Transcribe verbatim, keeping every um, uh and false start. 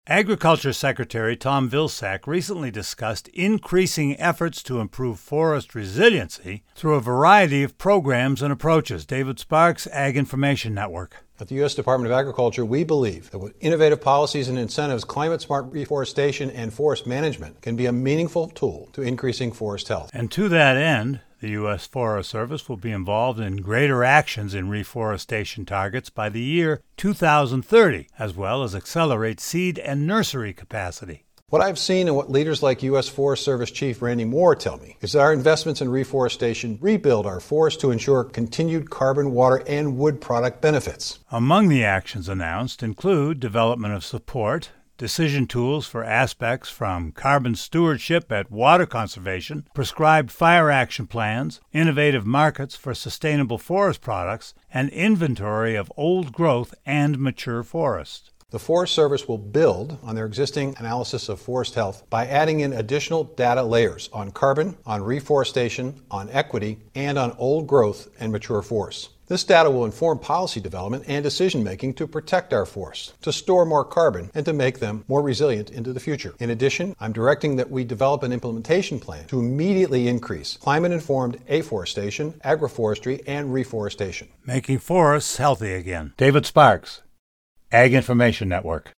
Agriculture Secretary Tom Vilsack recently discussed increasing efforts to improve forest resiliency through a variety of programs and approaches. David Sparks, Ag Information Network. At the U S Department of Agriculture, we believe that with innovative policies and incentives, climate-smart reforestation and forest management can be a meaningful tool to increasing forest health. And to that end, the U S Forest Service will be involved in greater actions in reforestation targets by the year two thousand thirty, as well as accelerate seed and nursery capacity. What I've seen and what leaders like U S Forest Service Chief Randy Moore tell me is that our investments in reforestation rebuild our forests to ensure continued carbon, water, and wood product benefits. Among the actions announced include development of support, decision tools for aspects from carbon stewardship at water conservation, prescribed fire action plans, innovative markets for sustainable forest products, and inventory of old growth and mature forests. The Forest Service will build on their existing analysis of forest health by adding in additional data layers on carbon, on reforestation, on equity, and on old growth and mature forests. This data will inform policy development and decision-making to protect our forests, to store more carbon, and to make them more resilient into the future. In addition, I'm directing that we develop an implementation plan to immediately increase climate-informed afforestation, agroforestry, and reforestation. Making forests healthy again. David Sparks, Ag Information Network.